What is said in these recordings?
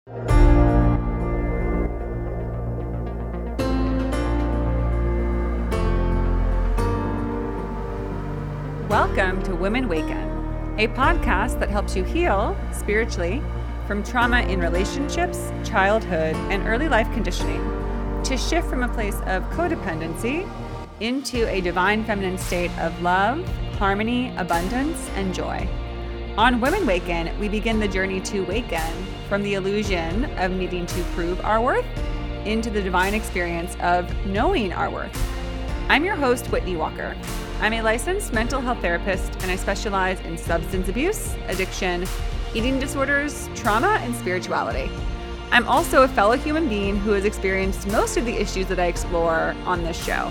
Welcome to Women Waken, a podcast that helps you heal spiritually from trauma in relationships, childhood, and early life conditioning to shift from a place of codependency into a divine feminine state of love, harmony, abundance, and joy. On Women Waken, we begin the journey to waken from the illusion of needing to prove our worth into the divine experience of knowing our worth. I'm your host, Whitney Walker. I'm a licensed mental health therapist, and I specialize in substance abuse, addiction, eating disorders, trauma, and spirituality. I'm also a fellow human being who has experienced most of the issues that I explore on this show.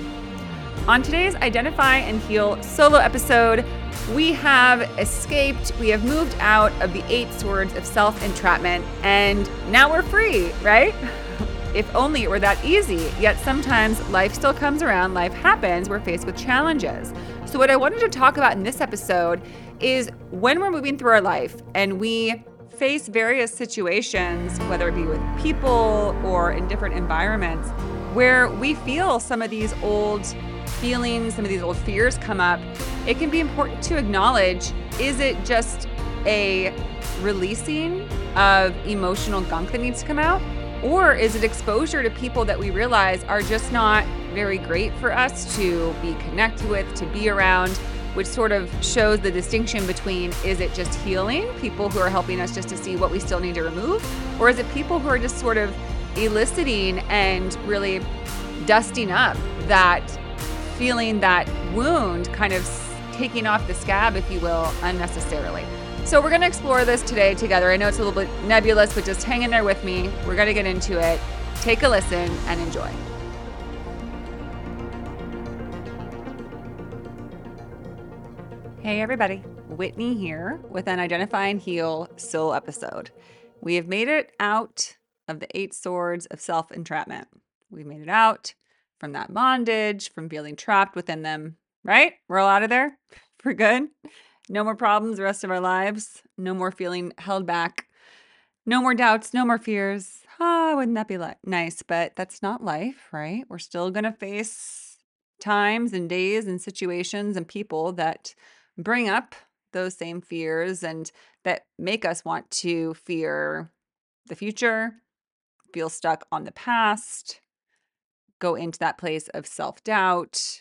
On today's Identify and Heal solo episode, we have escaped, we have moved out of the 8 swords of self-entrapment, and now we're free, right? If only it were that easy, yet sometimes life still comes around, life happens, we're faced with challenges. So what I wanted to talk about in this episode is when we're moving through our life and we face various situations, whether it be with people or in different environments, where we feel some of these old feelings, some of these old fears come up, it can be important to acknowledge, is it just a releasing of emotional gunk that needs to come out? Or is it exposure to people that we realize are just not very great for us to be connected with, to be around, which sort of shows the distinction between, is it just healing, people who are helping us just to see what we still need to remove? Or is it people who are just sort of eliciting and really dusting up that feeling, that wound, kind of taking off the scab, if you will, unnecessarily? So we're going to explore this today together. I know it's a little bit nebulous, but just hang in there with me. We're going to get into it. Take a listen and enjoy. Hey everybody, Whitney here with an Identify and Heal solo episode. We have made it out of the 8 swords of self-entrapment. We've made it out from that bondage, from feeling trapped within them, right? We're all out of there. We're good. No more problems the rest of our lives. No more feeling held back. No more doubts. No more fears. Wouldn't that be nice? But that's not life, right? We're still going to face times and days and situations and people that bring up those same fears and that make us want to fear the future, feel stuck on the past, go into that place of self-doubt,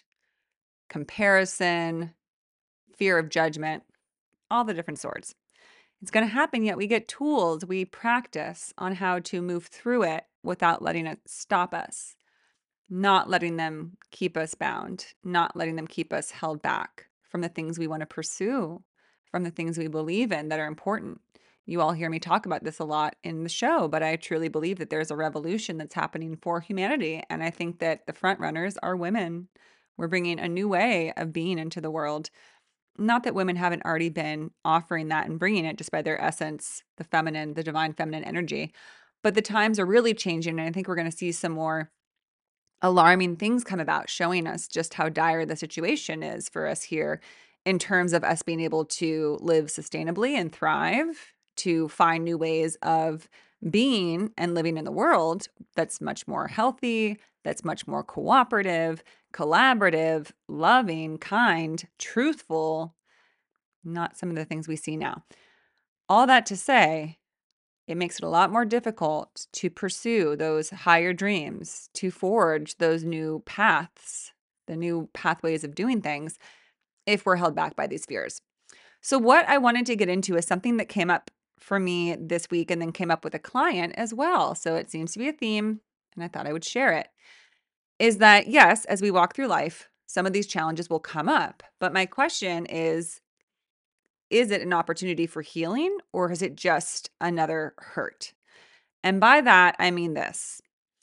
comparison, fear of judgment, all the different swords. It's going to happen, yet we get tools, we practice on how to move through it without letting it stop us, not letting them keep us bound, not letting them keep us held back from the things we want to pursue, from the things we believe in that are important. You all hear me talk about this a lot in the show, but I truly believe that there's a revolution that's happening for humanity. And I think that the front runners are women. We're bringing a new way of being into the world. Not that women haven't already been offering that and bringing it just by their essence, the feminine, the divine feminine energy, but the times are really changing. And I think we're going to see some more alarming things come about, showing us just how dire the situation is for us here in terms of us being able to live sustainably and thrive, to find new ways of being and living in the world that's much more healthy, that's much more cooperative, collaborative, loving, kind, truthful, not some of the things we see now. All that to say, it makes it a lot more difficult to pursue those higher dreams, to forge those new paths, the new pathways of doing things, if we're held back by these fears. So what I wanted to get into is something that came up for me this week and then came up with a client as well. So it seems to be a theme, and I thought I would share it. Is that, yes, as we walk through life, some of these challenges will come up. But my question is it an opportunity for healing, or is it just another hurt? And by that, I mean this.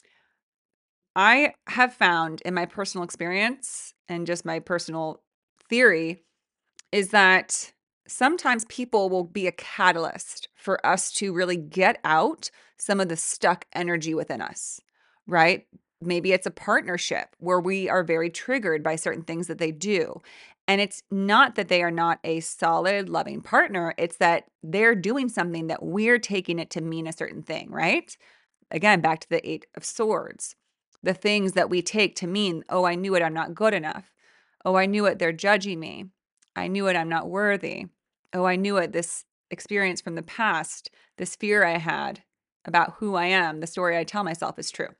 I have found in my personal experience and just my personal theory is that sometimes people will be a catalyst for us to really get out some of the stuck energy within us, right? maybe it's a partnership where we are very triggered by certain things that they do. And it's not that they are not a solid, loving partner. It's that they're doing something that we're taking it to mean a certain thing, right? Again, back to the Eight of Swords. The things that we take to mean, oh, I knew it, I'm not good enough. Oh, I knew it, they're judging me. I knew it, I'm not worthy. Oh, I knew it, this experience from the past, this fear I had about who I am, the story I tell myself is true.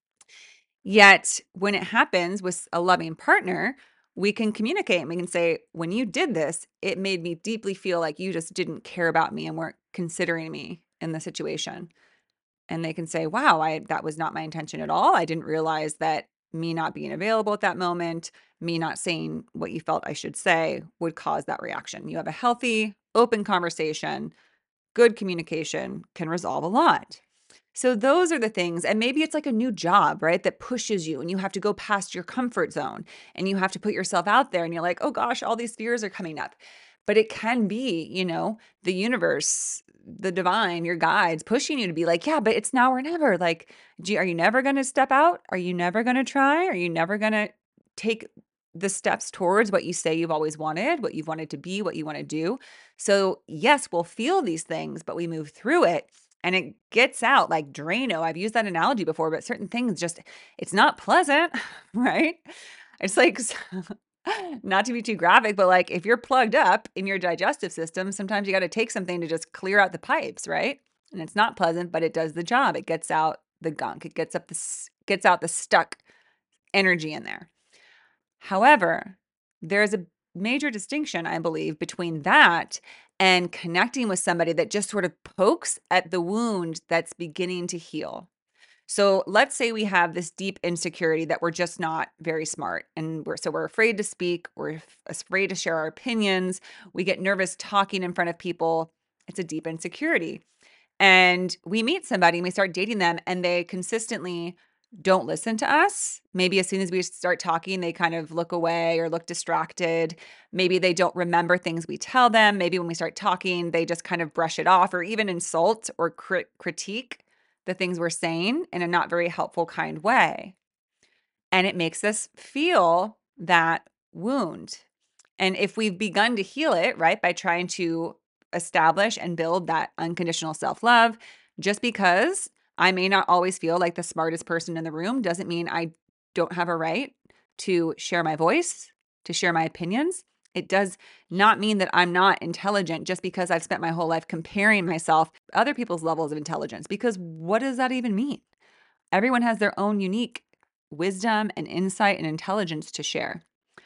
Yet when it happens with a loving partner, we can communicate and we can say, when you did this, it made me deeply feel like you just didn't care about me and weren't considering me in the situation. And they can say, wow, that was not my intention at all. I didn't realize that me not being available at that moment, me not saying what you felt I should say would cause that reaction. You have a healthy, open conversation, good communication can resolve a lot. So those are the things. And maybe it's like a new job, right? That pushes you and you have to go past your comfort zone and you have to put yourself out there and you're like, oh gosh, all these fears are coming up. But it can be, the universe, the divine, your guides pushing you to be like, yeah, but it's now or never. Like, are you never going to step out? Are you never going to try? Are you never going to take the steps towards what you say you've always wanted, what you've wanted to be, what you want to do? So yes, we'll feel these things, but we move through it. And it gets out like Drano. I've used that analogy before, but certain things just, it's not pleasant, right? It's like, not to be too graphic, but like if you're plugged up in your digestive system, sometimes you got to take something to just clear out the pipes, right? And it's not pleasant, but it does the job. It gets out the gunk. It gets out the stuck energy in there. However, there's a major distinction, I believe, between that and connecting with somebody that just sort of pokes at the wound that's beginning to heal. So let's say we have this deep insecurity that we're just not very smart and we're afraid to speak, we're afraid to share our opinions, we get nervous talking in front of people. It's a deep insecurity. And we meet somebody and we start dating them and they consistently don't listen to us. Maybe as soon as we start talking, they kind of look away or look distracted. Maybe they don't remember things we tell them. Maybe when we start talking, they just kind of brush it off or even insult or critique the things we're saying in a not very helpful kind way. And it makes us feel that wound. And if we've begun to heal it, right, by trying to establish and build that unconditional self-love, just because I may not always feel like the smartest person in the room doesn't mean I don't have a right to share my voice, to share my opinions. It does not mean that I'm not intelligent just because I've spent my whole life comparing myself to other people's levels of intelligence, because what does that even mean? Everyone has their own unique wisdom and insight and intelligence to share.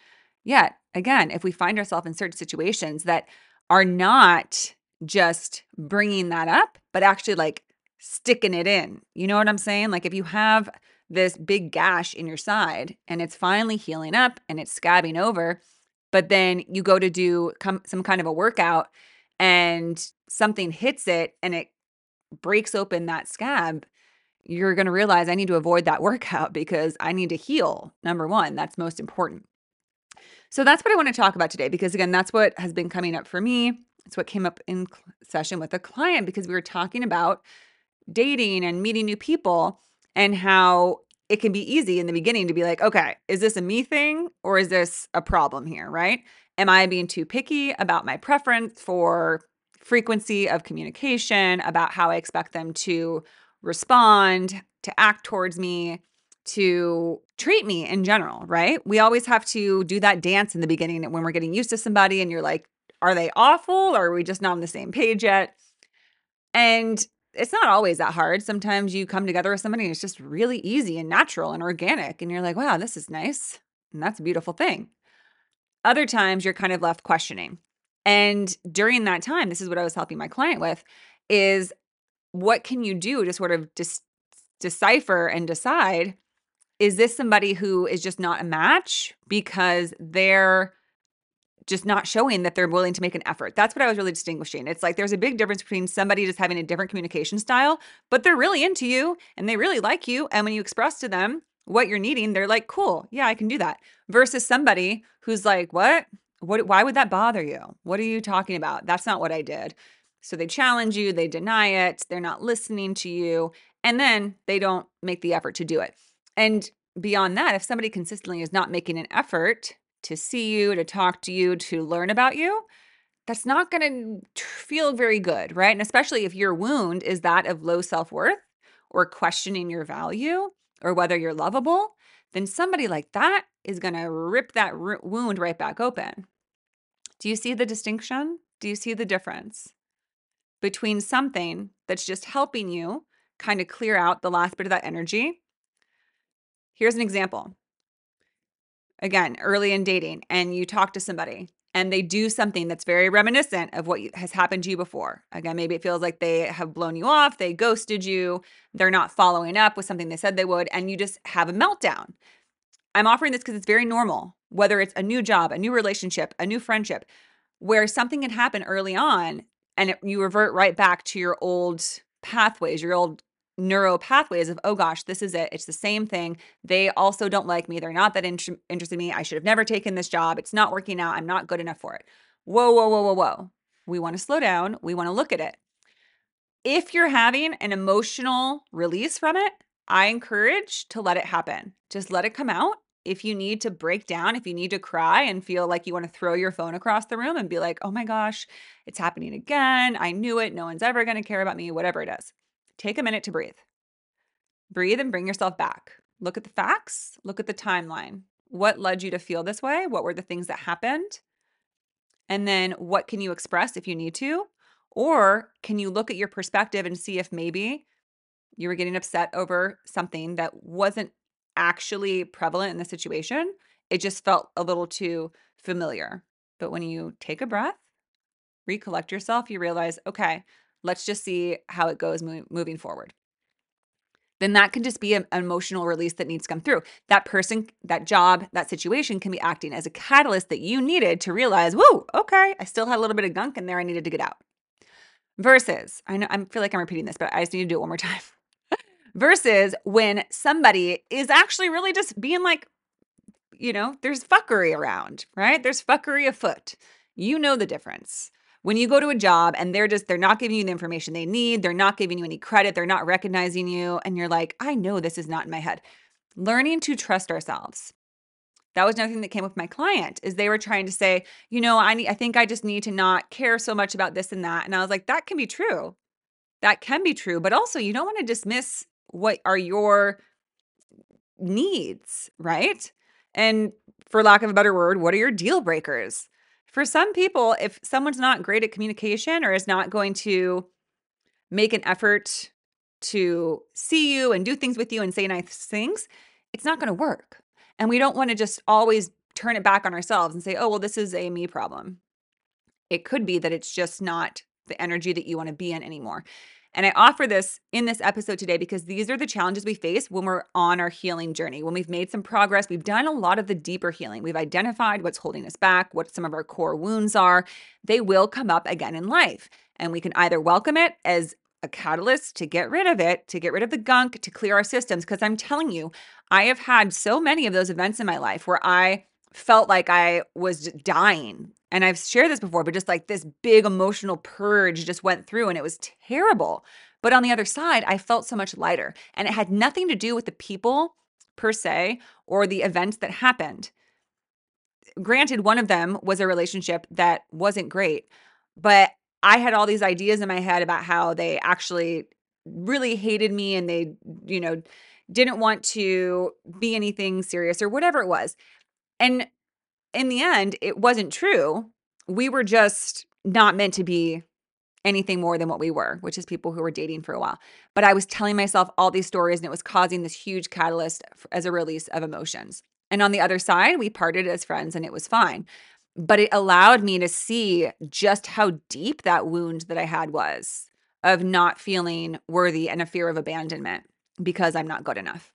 Yet, again, if we find ourselves in certain situations that are not just bringing that up, but actually like sticking it in, you know what I'm saying? Like if you have this big gash in your side and it's finally healing up and it's scabbing over, but then you go to do some kind of a workout and something hits it and it breaks open that scab, you're going to realize I need to avoid that workout because I need to heal. Number one, that's most important. So that's what I want to talk about today, because again, that's what has been coming up for me. It's what came up in session with a client because we were talking about dating and meeting new people and how it can be easy in the beginning to be like, okay, is this a me thing or is this a problem here, right? Am I being too picky about my preference for frequency of communication, about how I expect them to respond, to act towards me, to treat me in general, right? We always have to do that dance in the beginning when we're getting used to somebody and you're like, are they awful or are we just not on the same page yet? And it's not always that hard. Sometimes you come together with somebody and it's just really easy and natural and organic. And you're like, wow, this is nice. And that's a beautiful thing. Other times you're kind of left questioning. And during that time, this is what I was helping my client with, is what can you do to sort of decipher and decide, is this somebody who is just not a match because they're just not showing that they're willing to make an effort? That's what I was really distinguishing. It's like there's a big difference between somebody just having a different communication style, but they're really into you and they really like you. And when you express to them what you're needing, they're like, cool, yeah, I can do that. Versus somebody who's like, what? Why would that bother you? What are you talking about? That's not what I did. So they challenge you, they deny it, they're not listening to you, and then they don't make the effort to do it. And beyond that, if somebody consistently is not making an effort to see you, to talk to you, to learn about you, that's not going to feel very good, right? And especially if your wound is that of low self-worth or questioning your value or whether you're lovable, then somebody like that is going to rip that wound right back open. Do you see the distinction? Do you see the difference between something that's just helping you kind of clear out the last bit of that energy? Here's an example. Again, early in dating, and you talk to somebody and they do something that's very reminiscent of what has happened to you before. Again, maybe it feels like they have blown you off, they ghosted you, they're not following up with something they said they would, and you just have a meltdown. I'm offering this because it's very normal, whether it's a new job, a new relationship, a new friendship, where something can happen early on and you revert right back to your old pathways, your old neuro pathways of, oh gosh, this is it. It's the same thing. They also don't like me. They're not that interested in me. I should have never taken this job. It's not working out. I'm not good enough for it. Whoa, whoa, whoa, whoa, whoa. We want to slow down. We want to look at it. If you're having an emotional release from it, I encourage to let it happen. Just let it come out. If you need to break down, if you need to cry and feel like you want to throw your phone across the room and be like, oh my gosh, it's happening again. I knew it. No one's ever going to care about me, whatever it is. Take a minute to breathe. Breathe and bring yourself back. Look at the facts. Look at the timeline. What led you to feel this way? What were the things that happened? And then what can you express if you need to? Or can you look at your perspective and see if maybe you were getting upset over something that wasn't actually prevalent in the situation? It just felt a little too familiar. But when you take a breath, recollect yourself, you realize, okay, let's just see how it goes moving forward. Then that can just be an emotional release that needs to come through. That person, that job, that situation can be acting as a catalyst that you needed to realize, whoa, okay, I still had a little bit of gunk in there I needed to get out. Versus, I feel like I'm repeating this, but I just need to do it one more time. Versus when somebody is actually really just being like, there's fuckery around, right? There's fuckery afoot. You know the difference. When you go to a job and they're not giving you the information they need, they're not giving you any credit, they're not recognizing you, and you're like, I know this is not in my head. Learning to trust ourselves. That was another thing that came with my client is they were trying to say, I think I just need to not care so much about this and that. And I was like, that can be true. That can be true. But also you don't want to dismiss what are your needs, right? And for lack of a better word, what are your deal breakers? For some people, if someone's not great at communication or is not going to make an effort to see you and do things with you and say nice things, it's not going to work. And we don't want to just always turn it back on ourselves and say, oh, well, this is a me problem. It could be that it's just not the energy that you want to be in anymore. And I offer this in this episode today because these are the challenges we face when we're on our healing journey. When we've made some progress, we've done a lot of the deeper healing. We've identified what's holding us back, what some of our core wounds are. They will come up again in life. And we can either welcome it as a catalyst to get rid of it, to get rid of the gunk, to clear our systems. Because I'm telling you, I have had so many of those events in my life where I felt like I was dying. And I've shared this before, but just like this big emotional purge just went through and it was terrible. But on the other side, I felt so much lighter. And it had nothing to do with the people per se or the events that happened. Granted, one of them was a relationship that wasn't great, but I had all these ideas in my head about how they actually really hated me and they, didn't want to be anything serious or whatever it was. And in the end, it wasn't true. We were just not meant to be anything more than what we were, which is people who were dating for a while. But I was telling myself all these stories and it was causing this huge catalyst as a release of emotions. And on the other side, we parted as friends and it was fine. But it allowed me to see just how deep that wound that I had was of not feeling worthy and a fear of abandonment because I'm not good enough.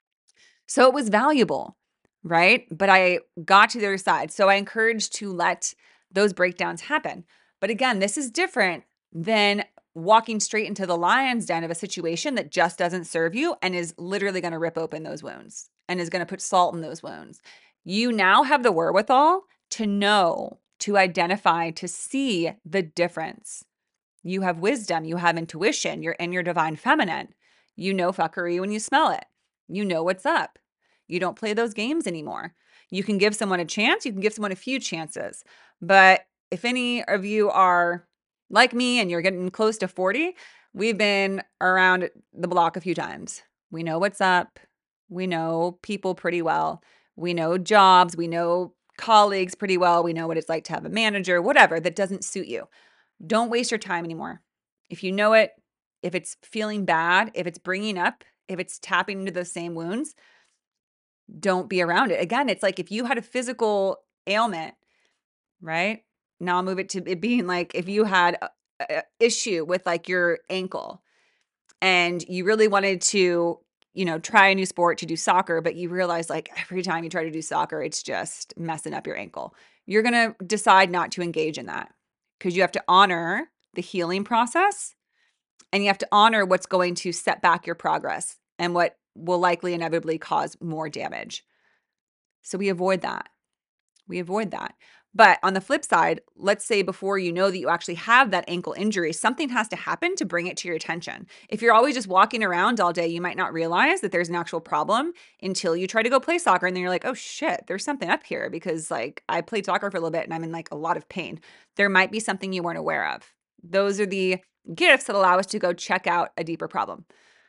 So it was valuable, right? But I got to the other side. So I encourage to let those breakdowns happen. But again, this is different than walking straight into the lion's den of a situation that just doesn't serve you and is literally going to rip open those wounds and is going to put salt in those wounds. You now have the wherewithal to know, to identify, to see the difference. You have wisdom, you have intuition, you're in your divine feminine. You know fuckery when you smell it. You know what's up. You don't play those games anymore. You can give someone a chance. You can give someone a few chances. But if any of you are like me and you're getting close to 40, we've been around the block a few times. We know what's up. We know people pretty well. We know jobs. We know colleagues pretty well. We know what it's like to have a manager, whatever that doesn't suit you. Don't waste your time anymore. If you know it, if it's feeling bad, if it's bringing up, if it's tapping into those same wounds, don't be around it. Again, it's like if you had a physical ailment, right? Now I'll move it to it being like if you had a issue with like your ankle and you really wanted to, try a new sport to do soccer, but you realize like every time you try to do soccer, it's just messing up your ankle. You're going to decide not to engage in that because you have to honor the healing process and you have to honor what's going to set back your progress and what will likely inevitably cause more damage. So we avoid that. We avoid that. But on the flip side, let's say before you know that you actually have that ankle injury, something has to happen to bring it to your attention. If you're always just walking around all day, you might not realize that there's an actual problem until you try to go play soccer. And then you're like, oh shit, there's something up here because like I played soccer for a little bit and I'm in like a lot of pain. There might be something you weren't aware of. Those are the gifts that allow us to go check out a deeper problem.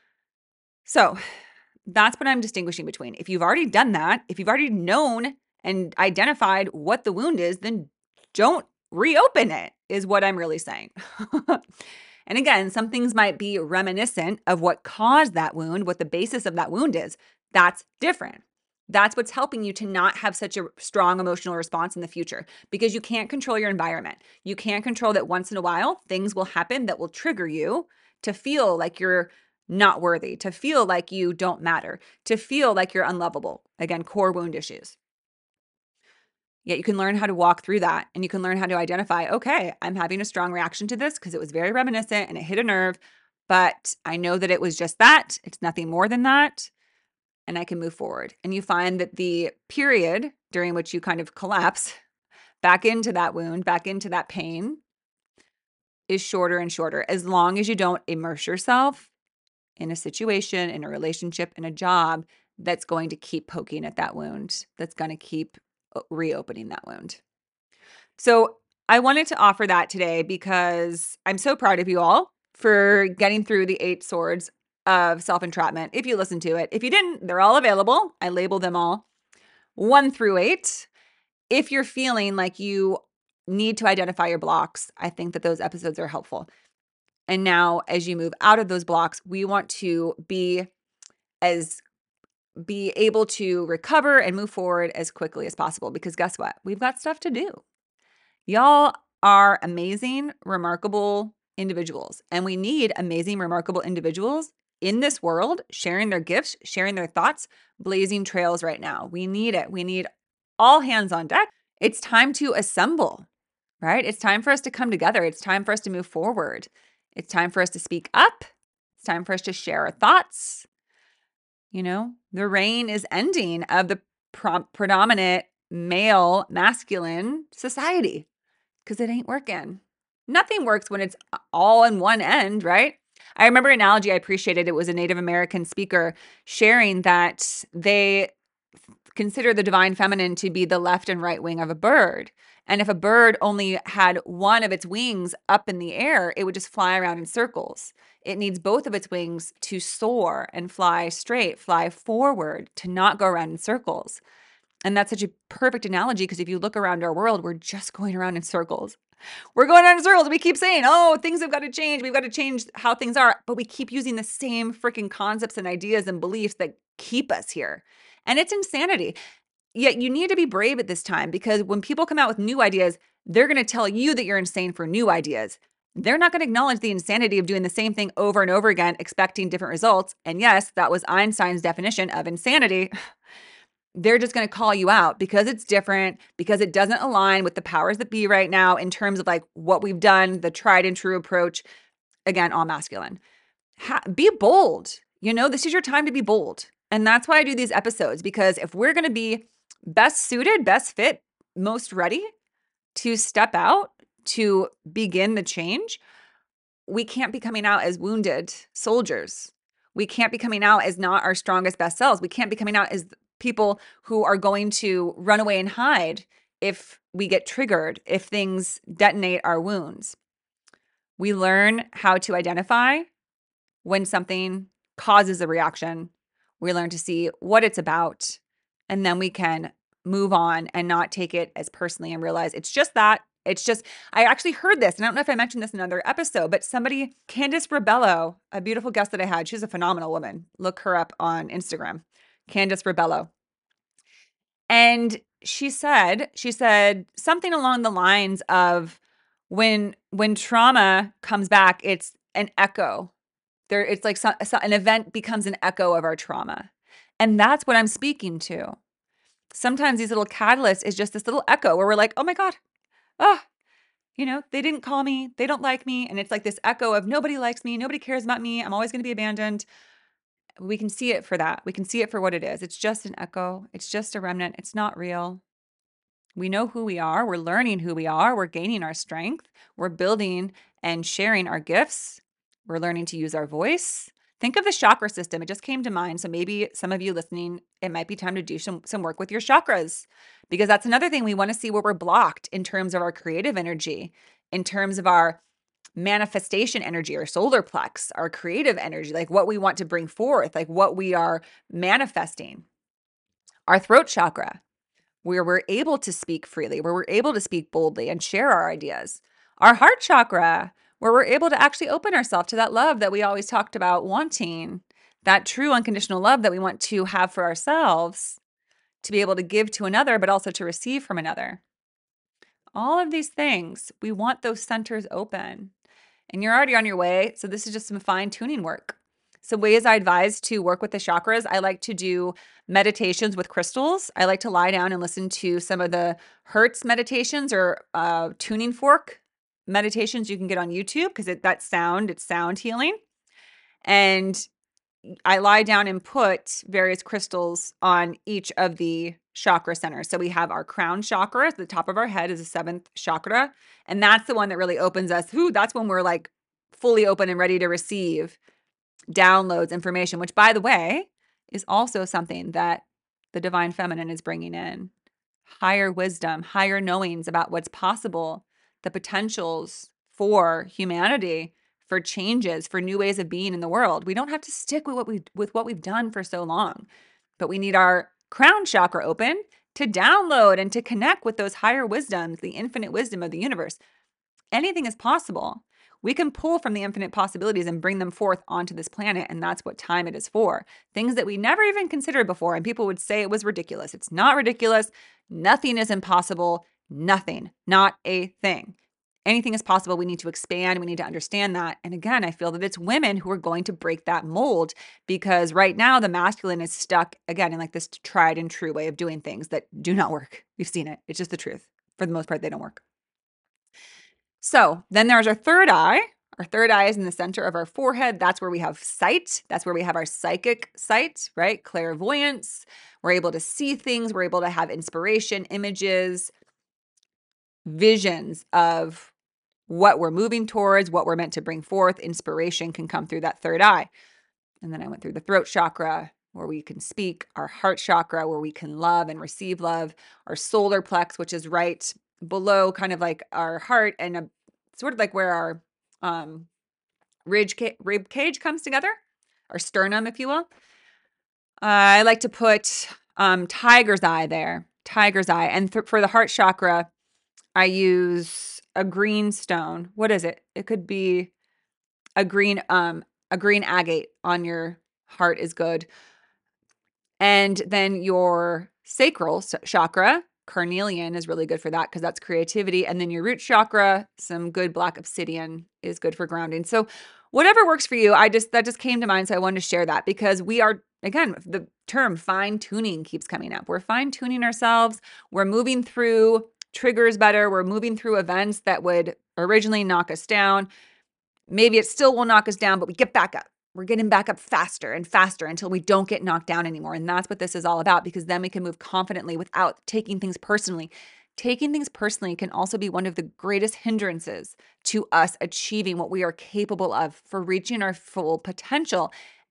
So that's what I'm distinguishing between. If you've already done that, if you've already known and identified what the wound is, then don't reopen it, is what I'm really saying. And again, some things might be reminiscent of what caused that wound, what the basis of that wound is. That's different. That's what's helping you to not have such a strong emotional response in the future because you can't control your environment. You can't control that once in a while, things will happen that will trigger you to feel like you're not worthy, to feel like you don't matter, to feel like you're unlovable. Again, core wound issues. Yet you can learn how to walk through that and you can learn how to identify, okay, I'm having a strong reaction to this because it was very reminiscent and it hit a nerve, but I know that it was just that. It's nothing more than that. And I can move forward. And you find that the period during which you kind of collapse back into that wound, back into that pain is shorter and shorter as long as you don't immerse yourself in a situation, in a relationship, in a job that's going to keep poking at that wound, that's going to keep reopening that wound. So I wanted to offer that today because I'm so proud of you all for getting through the 8 swords of self-entrapment. If you listen to it, if you didn't, they're all available. I labeled them all 1 through 8. If you're feeling like you need to identify your blocks, I think that those episodes are helpful. And now as you move out of those blocks, we want to be able to recover and move forward as quickly as possible because guess what? We've got stuff to do. Y'all are amazing, remarkable individuals, and we need amazing, remarkable individuals in this world sharing their gifts, sharing their thoughts, blazing trails right now. We need it. We need all hands on deck. It's time to assemble, right? It's time for us to come together. It's time for us to move forward. It's time for us to speak up. It's time for us to share our thoughts. The reign is ending of the predominant male, masculine society because it ain't working. Nothing works when it's all in one end, right? I remember an analogy I appreciated. It was a Native American speaker sharing that they consider the divine feminine to be the left and right wing of a bird. And if a bird only had one of its wings up in the air, it would just fly around in circles. It needs both of its wings to soar and fly straight, fly forward, to not go around in circles. And that's such a perfect analogy because if you look around our world, we're just going around in circles. We're going around in circles. We keep saying, oh, things have got to change. We've got to change how things are. But we keep using the same freaking concepts and ideas and beliefs that keep us here. And it's insanity. Yet you need to be brave at this time because when people come out with new ideas, they're going to tell you that you're insane for new ideas. They're not going to acknowledge the insanity of doing the same thing over and over again, expecting different results. And yes, that was Einstein's definition of insanity. They're just going to call you out because it's different, because it doesn't align with the powers that be right now in terms of like what we've done, the tried and true approach. Again, all masculine. Be bold. This is your time to be bold. And that's why I do these episodes, because if we're going to be best suited, best fit, most ready to step out, to begin the change, we can't be coming out as wounded soldiers. We can't be coming out as not our strongest best selves. We can't be coming out as people who are going to run away and hide if we get triggered, if things detonate our wounds. We learn how to identify when something causes a reaction. We learn to see what it's about, and then we can move on and not take it as personally and realize it's just that. It's just, I actually heard this, and I don't know if I mentioned this in another episode, but somebody, Candice Rebello, a beautiful guest that I had, she's a phenomenal woman. Look her up on Instagram, Candice Rebello. And she said something along the lines of when trauma comes back, it's an echo. It's like an event becomes an echo of our trauma. And that's what I'm speaking to. Sometimes these little catalysts is just this little echo where we're like, oh my God, they didn't call me, they don't like me. And it's like this echo of nobody likes me, nobody cares about me, I'm always going to be abandoned. We can see it for that. We can see it for what it is. It's just an echo. It's just a remnant. It's not real. We know who we are. We're learning who we are. We're gaining our strength. We're building and sharing our gifts. We're learning to use our voice. Think of the chakra system. It just came to mind. So maybe some of you listening, it might be time to do some work with your chakras, because that's another thing we want to see where we're blocked in terms of our creative energy, in terms of our manifestation energy, our solar plex, our creative energy, like what we want to bring forth, like what we are manifesting. Our throat chakra, where we're able to speak freely, where we're able to speak boldly and share our ideas. Our heart chakra, where we're able to actually open ourselves to that love that we always talked about wanting, that true unconditional love that we want to have for ourselves, to be able to give to another, but also to receive from another. All of these things, we want those centers open. And you're already on your way. So this is just some fine tuning work. So ways I advise to work with the chakras, I like to do meditations with crystals. I like to lie down and listen to some of the Hertz meditations or tuning fork meditations you can get on YouTube, because it's sound healing. And I lie down and put various crystals on each of the chakra centers. So we have our crown chakra at the top of our head is the seventh chakra. And that's the one that really opens us. That's when we're like fully open and ready to receive downloads, information, which, by the way, is also something that the divine feminine is bringing in. Higher wisdom, higher knowings about what's possible, the potentials for humanity, for changes, for new ways of being in the world. We don't have to stick with what we've done for so long, but we need our crown chakra open to download and to connect with those higher wisdoms, the infinite wisdom of the universe. Anything is possible. We can pull from the infinite possibilities and bring them forth onto this planet, and that's what time it is for. Things that we never even considered before, and people would say it was ridiculous. It's not ridiculous. Nothing is impossible. Nothing. Not a thing. Anything is possible. We need to expand. We need to understand that. And again, I feel that it's women who are going to break that mold, because right now the masculine is stuck, again, in like this tried and true way of doing things that do not work. We've seen it. It's just the truth. For the most part, they don't work. So then there's our third eye. Our third eye is in the center of our forehead. That's where we have sight. That's where we have our psychic sight, right? Clairvoyance. We're able to see things. We're able to have inspiration, images, visions of what we're moving towards, what we're meant to bring forth. Inspiration can come through that third eye. And then I went through the throat chakra, where we can speak, our heart chakra, where we can love and receive love, our solar plex, which is right below kind of like our heart, and sort of like where our rib cage comes together, our sternum, if you will. I like to put tiger's eye there, tiger's eye. And for the heart chakra, I use a green stone. What is it? It could be a green agate on your heart is good. And then your sacral chakra, carnelian, is really good for that, because that's creativity. And then your root chakra, some good black obsidian is good for grounding. So whatever works for you, that just came to mind. So I wanted to share that, because we are, again, the term fine tuning keeps coming up. We're fine tuning ourselves. We're moving through triggers better. We're moving through events that would originally knock us down. Maybe it still will knock us down, but we get back up. We're getting back up faster and faster until we don't get knocked down anymore. And that's what this is all about, because then we can move confidently without taking things personally. Taking things personally can also be one of the greatest hindrances to us achieving what we are capable of, for reaching our full potential.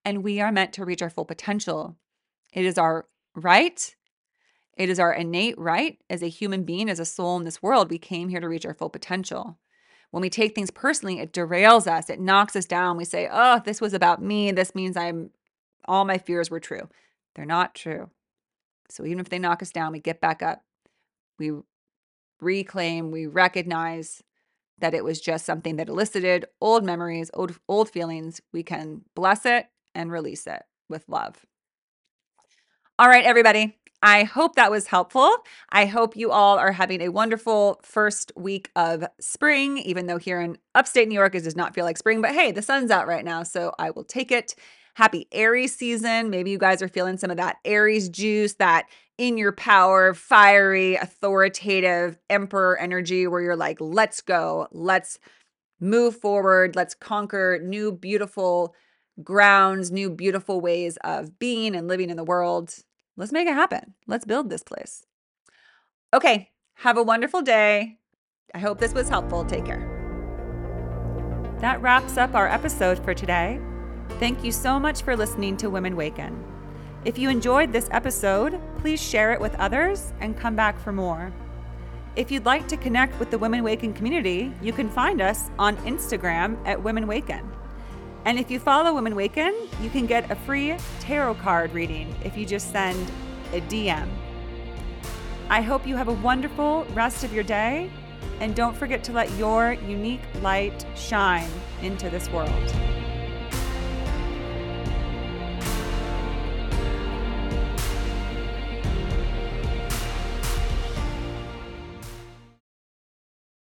and we are meant to reach our full potential. It is our right. It is our innate right as a human being, as a soul in this world. We came here to reach our full potential. When we take things personally, it derails us. It knocks us down. We say, oh, this was about me. This means all my fears were true. They're not true. So even if they knock us down, we get back up. We reclaim, we recognize that it was just something that elicited old memories, old feelings. We can bless it and release it with love. All right, everybody. I hope that was helpful. I hope you all are having a wonderful first week of spring, even though here in upstate New York, it does not feel like spring. But hey, the sun's out right now, so I will take it. Happy Aries season. Maybe you guys are feeling some of that Aries juice, that in your power, fiery, authoritative emperor energy where you're like, let's go, let's move forward, let's conquer new beautiful grounds, new beautiful ways of being and living in the world. Let's make it happen. Let's build this place. Okay, have a wonderful day. I hope this was helpful. Take care. That wraps up our episode for today. Thank you so much for listening to Women Waken. If you enjoyed this episode, please share it with others and come back for more. If you'd like to connect with the Women Waken community, you can find us on Instagram at Women Waken. And if you follow Women Waken, you can get a free tarot card reading if you just send a DM. I hope you have a wonderful rest of your day, and don't forget to let your unique light shine into this world.